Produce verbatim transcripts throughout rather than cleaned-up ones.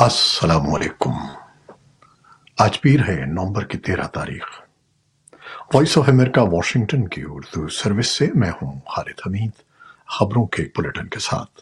السلام علیکم۔ آج پیر ہے نومبر کی تیرہ تاریخ۔ وائس آف امریکہ واشنگٹن کی اردو سروس سے میں ہوں خالد حمید، خبروں کے بلیٹن کے ساتھ۔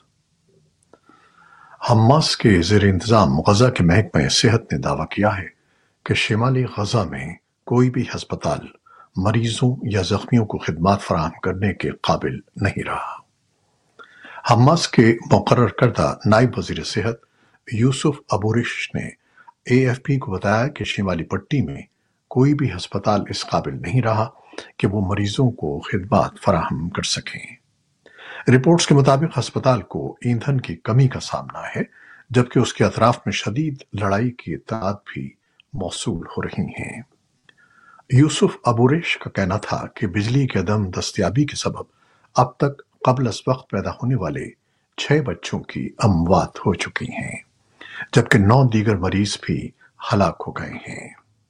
حماس کے زیر انتظام غزہ کے محکمہ صحت نے دعویٰ کیا ہے کہ شمالی غزہ میں کوئی بھی ہسپتال مریضوں یا زخمیوں کو خدمات فراہم کرنے کے قابل نہیں رہا۔ حماس کے مقرر کردہ نائب وزیر صحت یوسف ابورش نے اے ایف پی کو بتایا کہ شمالی پٹی میں کوئی بھی ہسپتال اس قابل نہیں رہا کہ وہ مریضوں کو خدمات فراہم کر سکیں۔ رپورٹس کے مطابق ہسپتال کو ایندھن کی کمی کا سامنا ہے، جبکہ اس کے اطراف میں شدید لڑائی کی اطلاعات بھی موصول ہو رہی ہیں۔ یوسف ابورش کا کہنا تھا کہ بجلی کے عدم دستیابی کے سبب اب تک قبل از وقت پیدا ہونے والے چھ بچوں کی اموات ہو چکی ہیں، جبکہ نو دیگر مریض بھی ہلاک ہو گئے ہیں۔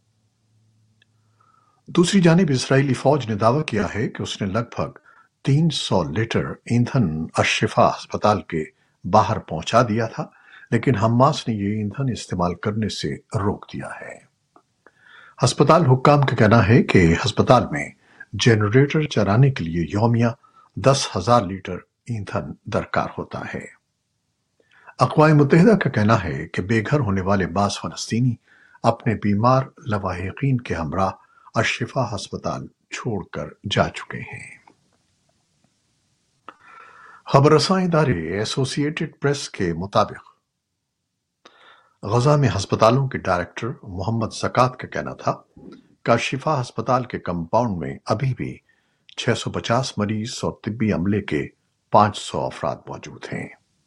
دوسری جانب اسرائیلی فوج نے دعویٰ کیا ہے کہ اس نے لگ بھگ تین سو لیٹر ایندھن الشفا ہسپتال کے باہر پہنچا دیا تھا، لیکن حماس نے یہ ایندھن استعمال کرنے سے روک دیا ہے۔ ہسپتال حکام کا کہنا ہے کہ ہسپتال میں جنریٹر چلانے کے لیے یومیہ دس ہزار لیٹر ایندھن درکار ہوتا ہے۔ اقوام متحدہ کا کہنا ہے کہ بے گھر ہونے والے بعض فلسطینی اپنے بیمار لواحقین کے ہمراہ الشفا ہسپتال چھوڑ کر جا چکے ہیں۔ خبر رساں ادارے ایسوسی ایٹڈ پریس کے مطابق غزہ میں ہسپتالوں کے ڈائریکٹر محمد زکات کا کہنا تھا کہ الشفا ہسپتال کے کمپاؤنڈ میں ابھی بھی چھ سو پچاس مریض اور طبی عملے کے پانچ سو افراد موجود ہیں۔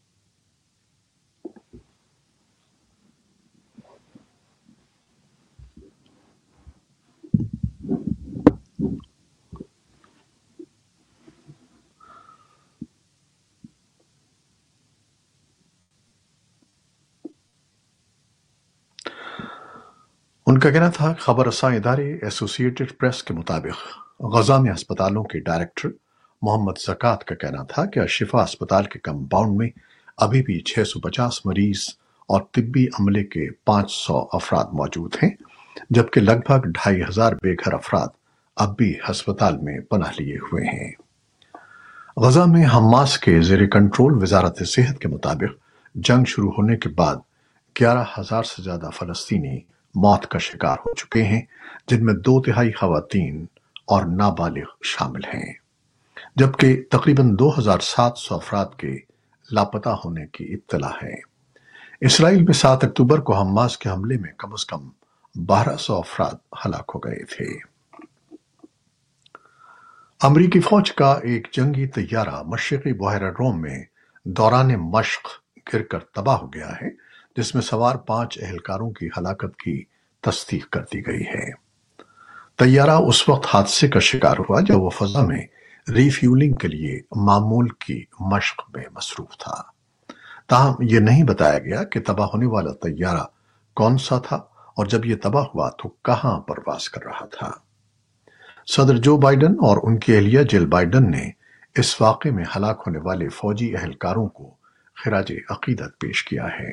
ان کا کہنا تھا خبر رساں ادارے ایسوسی ایٹڈ پریس کے مطابق غزہ میں ہسپتالوں کے ڈائریکٹر محمد زکات کا کہنا تھا کہ الشفا ہسپتال کے کمپاؤنڈ میں ابھی بھی چھ سو پچاس مریض اور طبی عملے کے پانچ سو افراد موجود ہیں، جبکہ لگ بھگ ڈھائی ہزار بے گھر افراد اب بھی ہسپتال میں پناہ لیے ہوئے ہیں۔ غزہ میں حماس کے زیر کنٹرول وزارت صحت کے مطابق جنگ شروع ہونے کے بعد گیارہ ہزار سے زیادہ فلسطینی موت کا شکار ہو چکے ہیں، جن میں دو تہائی خواتین اور نابالغ شامل ہیں، جبکہ تقریباً دو ہزار سات سو افراد کے لاپتہ ہونے کی اطلاع ہے۔ اسرائیل میں سات اکتوبر کو حماس کے حملے میں کم از کم بارہ سو افراد ہلاک ہو گئے تھے۔ امریکی فوج کا ایک جنگی طیارہ مشرقی بحیرہ روم میں دوران مشق گر کر تباہ ہو گیا ہے، جس میں سوار پانچ اہلکاروں کی ہلاکت کی تصدیق کر دی گئی ہے۔ طیارہ اس وقت حادثے کا شکار ہوا جب وہ فضا میں ری فیولنگ کے لیے معمول کی مشق میں مصروف تھا۔ تاہم یہ نہیں بتایا گیا کہ تباہ ہونے والا طیارہ کون سا تھا اور جب یہ تباہ ہوا تو کہاں پرواز کر رہا تھا۔ صدر جو بائیڈن اور ان کی اہلیہ جل بائیڈن نے اس واقعے میں ہلاک ہونے والے فوجی اہلکاروں کو خراج عقیدت پیش کیا ہے۔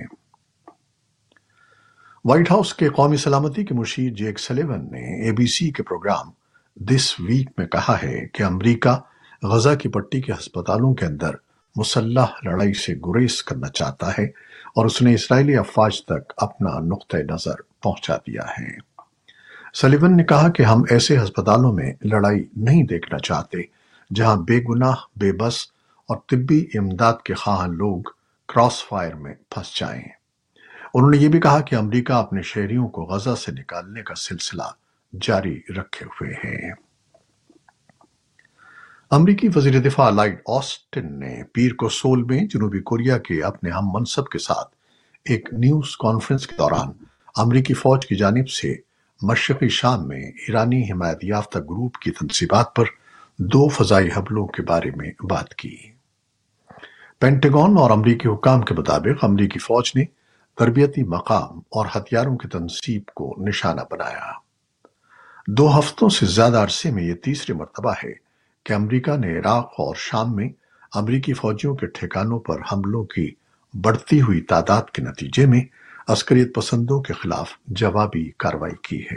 وائٹ ہاؤس کے قومی سلامتی کے مشیر جیک سلیون نے اے بی سی کے پروگرام دس ویک میں کہا ہے کہ امریکہ غزہ کی پٹی کے ہسپتالوں کے اندر مسلح لڑائی سے گریز کرنا چاہتا ہے اور اس نے اسرائیلی افواج تک اپنا نقطہ نظر پہنچا دیا ہے۔ سلیون نے کہا کہ ہم ایسے ہسپتالوں میں لڑائی نہیں دیکھنا چاہتے جہاں بے گناہ، بے بس اور طبی امداد کے خواہاں لوگ کراس فائر میں پھنس جائیں۔ انہوں نے یہ بھی کہا کہ امریکہ اپنے شہریوں کو غزہ سے نکالنے کا سلسلہ جاری رکھے ہوئے ہے۔ امریکی وزیر دفاع لائیڈ آسٹن نے پیر کو سول میں جنوبی کوریا کے اپنے ہم منصب کے ساتھ ایک نیوز کانفرنس کے دوران امریکی فوج کی جانب سے مشرقی شام میں ایرانی حمایت یافتہ گروپ کی تنصیبات پر دو فضائی حملوں کے بارے میں بات کی۔ پینٹاگون اور امریکی حکام کے مطابق امریکی فوج نے تربیتی مقام اور ہتھیاروں کی تنصیب کو نشانہ بنایا۔ دو ہفتوں سے زیادہ عرصے میں یہ تیسری مرتبہ ہے کہ امریکہ نے عراق اور شام میں امریکی فوجیوں کے ٹھکانوں پر حملوں کی بڑھتی ہوئی تعداد کے نتیجے میں عسکریت پسندوں کے خلاف جوابی کارروائی کی ہے۔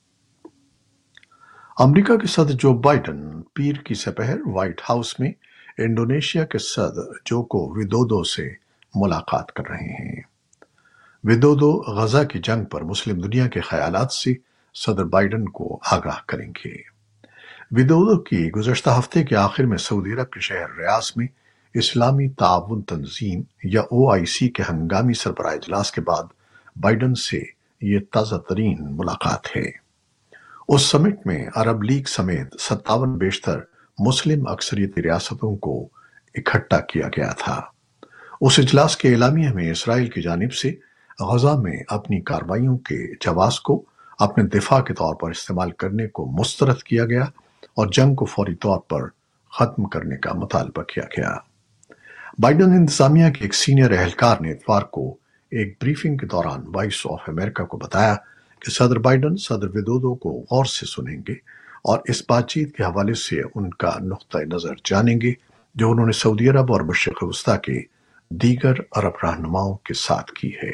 امریکہ کے صدر جو بائیڈن پیر کی سپہر وائٹ ہاؤس میں انڈونیشیا کے صدر جوکو ودودو سے ملاقات کر رہے ہیں۔ ودودو غزہ کی جنگ پر مسلم دنیا کے خیالات سے صدر بائیڈن کو آگاہ کریں گے۔ ودودو کی گزشتہ ہفتے کے آخر میں سعودی عرب کے شہر ریاض میں اسلامی تعاون تنظیم یا او آئی سی کے ہنگامی سربراہ اجلاس کے بعد بائیڈن سے یہ تازہ ترین ملاقات ہے۔ اس سمٹ میں عرب لیگ سمیت ستاون بیشتر مسلم اکثریتی ریاستوں کو اکٹھا کیا گیا تھا۔ اس اجلاس کے اعلامیہ میں اسرائیل کی جانب سے غزہ میں اپنی کارروائیوں کے جواز کو اپنے دفاع کے طور پر استعمال کرنے کو مسترد کیا گیا اور جنگ کو فوری طور پر ختم کرنے کا مطالبہ کیا گیا۔ بائیڈن انتظامیہ کے ایک سینئر اہلکار نے اتوار کو ایک بریفنگ کے دوران وائس آف امریکہ کو بتایا کہ صدر بائیڈن صدر ودودو کو غور سے سنیں گے اور اس بات چیت کے حوالے سے ان کا نقطہ نظر جانیں گے جو انہوں نے سعودی عرب اور مشرق وسطیٰ کے دیگر عرب رہنماؤں کے ساتھ کی ہے۔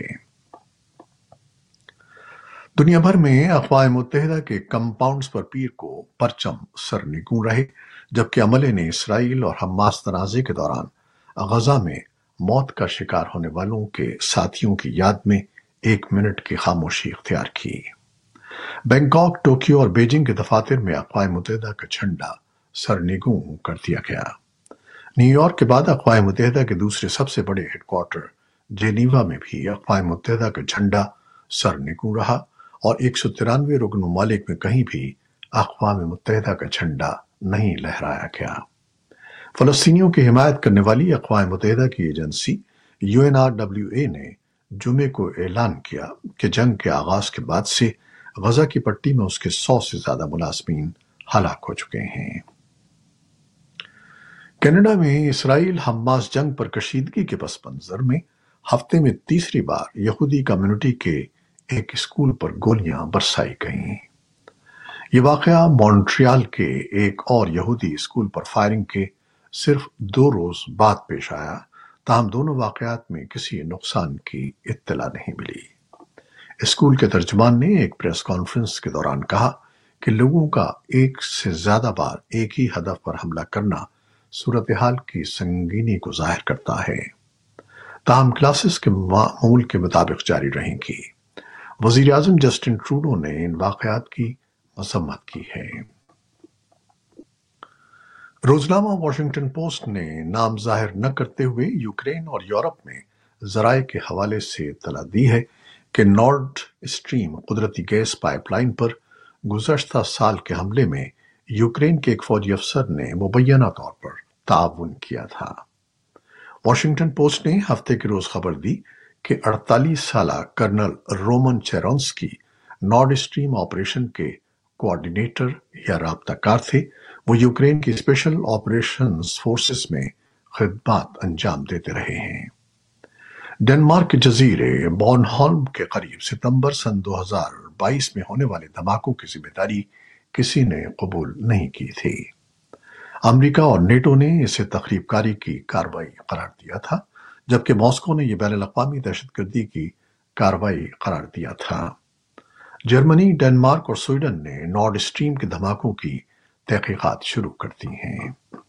دنیا بھر میں اقوام متحدہ کے کمپاؤنڈز پر پیر کو پرچم سرنگوں رہے، جبکہ عملے نے اسرائیل اور حماس تنازع کے دوران غزہ میں موت کا شکار ہونے والوں کے ساتھیوں کی یاد میں ایک منٹ کی خاموشی اختیار کی۔ بینکاک، ٹوکیو اور بیجنگ کے دفاتر میں اقوام متحدہ کا جھنڈا سرنگوں کر دیا گیا۔ نیو یارک کے بعد اقوام متحدہ کے دوسرے سب سے بڑے ہیڈ کوارٹر جنیوا میں بھی اقوام متحدہ کا جھنڈا سرنگوں رہا اور ایک سو ترانوے رکن ممالک میں کہیں بھی اقوام متحدہ کا جھنڈا نہیں لہرایا گیا۔ فلسطینیوں کی حمایت کرنے والی اقوام متحدہ کی agency U N R W A نے جمعے کو اعلان کیا کہ جنگ کے آغاز کے بعد سے غزہ کی پٹی میں اس کے سو سے زیادہ ملازمین ہلاک ہو چکے ہیں۔ کینیڈا میں اسرائیل حماس جنگ پر کشیدگی کے پس منظر میں ہفتے میں تیسری بار یہودی کمیونٹی کے ایک اسکول پر گولیاں برسائی گئیں۔ یہ واقعہ مونٹریال کے ایک اور یہودی اسکول پر فائرنگ کے صرف دو روز بعد پیش آیا، تاہم دونوں واقعات میں کسی نقصان کی اطلاع نہیں ملی۔ اسکول کے ترجمان نے ایک پریس کانفرنس کے دوران کہا کہ لوگوں کا ایک سے زیادہ بار ایک ہی ہدف پر حملہ کرنا صورتحال کی سنگینی کو ظاہر کرتا ہے، تاہم کلاسز کے معمول کے مطابق جاری رہیں گی۔ وزیر اعظم جسٹن ٹروڈو نے ان واقعات کی مذمت کی ہے۔ روزنامہ واشنگٹن پوسٹ نے نام ظاہر نہ کرتے ہوئے یوکرین اور یورپ میں ذرائع کے حوالے سے اطلاع دی ہے کہ نارڈ اسٹریم قدرتی گیس پائپ لائن پر گزشتہ سال کے حملے میں یوکرین کے ایک فوجی افسر نے مبینہ طور پر تعاون کیا تھا۔ واشنگٹن پوسٹ نے ہفتے کے روز خبر دی کہ اڑتالیس سالہ colonel Roman Chervinsky Nord Stream operation کے کوارڈینیٹر یا رابطہ کار تھے۔ وہ یوکرین کی اسپیشل آپریشنز فورسز میں خدمات انجام دیتے رہے ہیں۔ ڈنمارک کے جزیرے بورنہولم کے قریب ستمبر سن دو ہزار بائیس میں ہونے والے دھماکوں کی ذمہ داری کسی نے قبول نہیں کی تھی۔ امریکہ اور نیٹو نے اسے تخریب کاری کی کارروائی قرار دیا تھا، جبکہ ماسکو نے یہ بین الاقوامی دہشت گردی کی کارروائی قرار دیا تھا۔ جرمنی، ڈنمارک اور سویڈن نے نارڈ اسٹریم کے دھماکوں کی تحقیقات شروع کر دی ہیں۔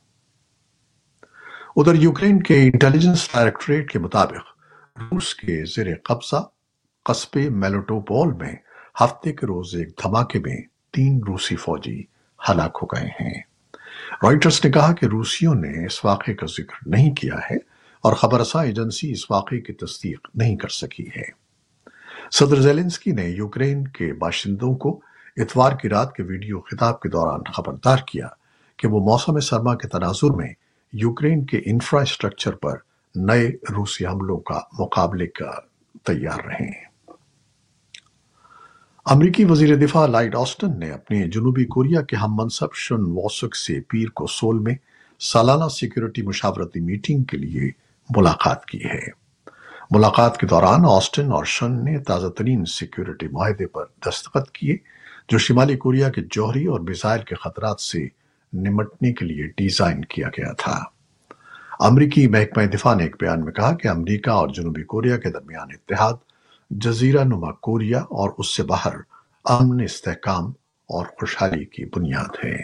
ادھر یوکرین کے انٹیلیجنس ڈائریکٹوریٹ کے مطابق روس کے زیر قبضہ قصبے میلوٹوپول میں ہفتے کے روز ایک دھماکے میں تین روسی فوجی ہلاک ہو گئے ہیں۔ رائٹرز نے کہا کہ روسیوں نے اس واقعے کا ذکر نہیں کیا ہے اور خبر رساں ایجنسی اس واقعے کی تصدیق نہیں کر سکی ہے۔ صدر زیلنسکی نے یوکرین کے باشندوں کو اتوار کی رات کے ویڈیو خطاب کے دوران خبردار کیا کہ وہ موسم سرما کے تناظر میں یوکرین کے انفراسٹرکچر پر نئے روسی حملوں کا مقابلے کا تیار رہیں۔ امریکی وزیر دفاع لائیڈ آسٹن نے اپنے جنوبی کوریا کے ہم منصب شن واسک سے پیر کو سول میں سالانہ سیکیورٹی مشاورتی میٹنگ کے لیے ملاقات کی ہے۔ ملاقات کے دوران آسٹن اور شن نے تازہ ترین سیکیورٹی معاہدے پر دستخط کیے جو شمالی کوریا کے جوہری اور میزائل کے خطرات سے نمٹنے کے لیے ڈیزائن کیا گیا تھا۔ امریکی محکمہ دفاع نے ایک بیان میں کہا کہ امریکہ اور جنوبی کوریا کے درمیان اتحاد जजीरा नुमा कोरिया और उससे बाहर अमन, इस्तेहकाम और खुशहाली की बुनियाद है।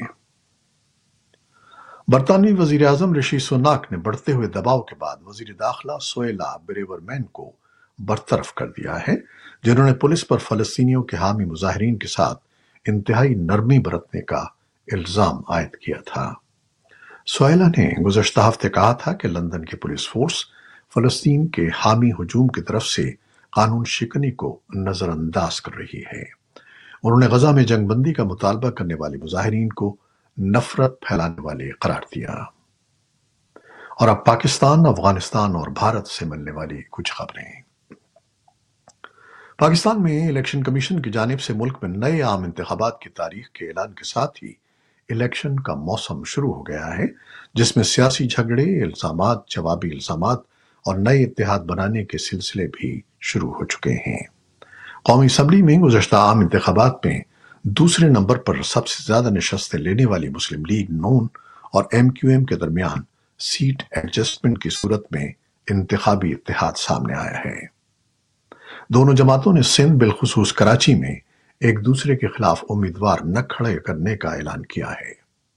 बरतानवी वजीर आजम ऋषि सुनाक ने बढ़ते हुए दबाव के बाद वजीर दाखिला सोहेला ब्रेवरमैन को बरतरफ कर दिया है, जिन्होंने पुलिस पर फलस्तीनियों के हामी मुजाहिरीन के साथ इंतहाई नरमी बरतने का इल्जाम आयद किया था। सोहेला ने गुज़श्ता हफ्ते कहा था कि लंदन की पुलिस फोर्स फलस्तीन के हामी हुजूम की तरफ से कानून शिकनी को नजरअंदाज कर रही है। उन्होंने गजा में जंगबंदी का मुतालबा करने वाले मुजाहिरीन को नफरत फैलाने वाले करार दिया। और अब पाकिस्तान, अफगानिस्तान और भारत से मिलने वाली कुछ खबरें। पाकिस्तान में इलेक्शन कमीशन की जानिब से मुल्क में नए आम इंतखाबात की तारीख के ऐलान के साथ ही इलेक्शन का मौसम शुरू हो गया है, जिसमें सियासी झगड़े, इल्जामात, जवाबी इल्जामात और नए इत्तेहाद बनाने के सिलसिले भी शुरू हो चुके हैं। कौमी असम्बली में गुज़श्ता आम इंतखाबात में दूसरे नंबर पर सबसे ज्यादा नशस्तें लेने वाली मुस्लिम लीग नून और एम क्यू एम के दरमियान सीट एडजस्टमेंट की सूरत में इंतखाबी इत्तेहाद सामने आया है। दोनों जमातों ने सिंध बिलखुसूस कराची में एक दूसरे के खिलाफ उम्मीदवार न खड़े करने का ऐलान किया है।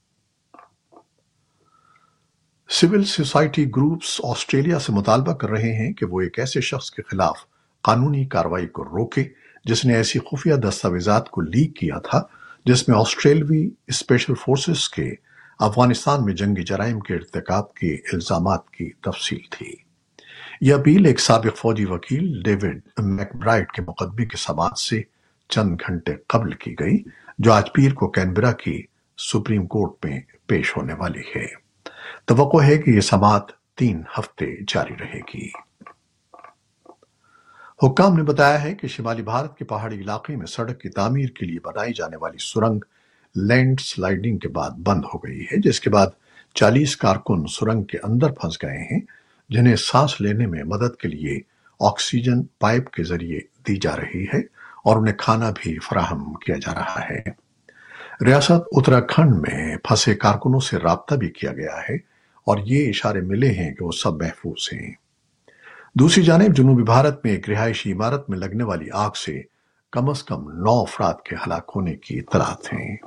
सिविल सोसाइटी ग्रुप्स ऑस्ट्रेलिया से मुतालबा कर रहे हैं कि वो एक ऐसे शख्स के खिलाफ कानूनी कार्रवाई को रोके जिसने ऐसी खुफिया दस्तावेजात को लीक किया था जिसमें ऑस्ट्रेलवी स्पेशल फोर्सेस के अफगानिस्तान में जंगी जराइम के इर्तिकाब के इल्जामात की तफसील थी। यह अपील एक साबिक फौजी वकील डेविड मैकब्राइड के मुकदमे की समाअत से चंद घंटे कबल की गई, जो आज पीर को कैनबरा की सुप्रीम कोर्ट में पेश होने वाली है। तवक्को है कि यह समाअत तीन हफ्ते जारी रहेगी। हुक्काम ने बताया है कि शिमाली भारत के पहाड़ी इलाके में सड़क की तामीर के लिए बनाई जाने वाली सुरंग लैंड स्लाइडिंग के बाद बंद हो गई है, जिसके बाद चालीस कारकुन सुरंग के अंदर फंस गए हैं, जिन्हें सांस लेने में मदद के लिए ऑक्सीजन पाइप के जरिए दी जा रही है और उन्हें खाना भी फराहम किया जा रहा है। रियासत उत्तराखंड में फंसे कारकुनों से राब्ता भी किया गया है और ये इशारे मिले हैं कि वो सब महफूज हैं। दूसरी जानिब जनूबी भारत में एक रिहायशी इमारत में लगने वाली आग से कम अज कम नौ अफराद के हलाक होने की इत्तलात हैं।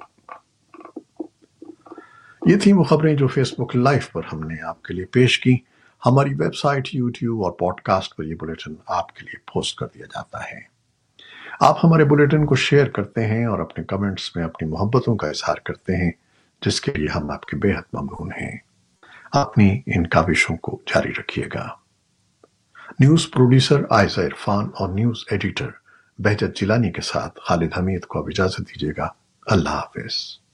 ये थी वो खबरें जो फेसबुक लाइव पर हमने आपके लिए पेश की। हमारी वेबसाइट, यूट्यूब और पॉडकास्ट पर यह बुलेटिन आपके लिए पोस्ट कर दिया जाता है। आप हमारे बुलेटिन को शेयर करते हैं और अपने कमेंट्स में अपनी मोहब्बतों का इजहार करते हैं, जिसके लिए हम आपके बेहद ममनून हैं। अपनी इन काविशों को जारी रखिएगा। न्यूज प्रोड्यूसर आयजा इरफान और न्यूज एडिटर बहजत जिलानी के साथ खालिद हमीद को अब इजाजत दीजिएगा। अल्लाह हाफिज।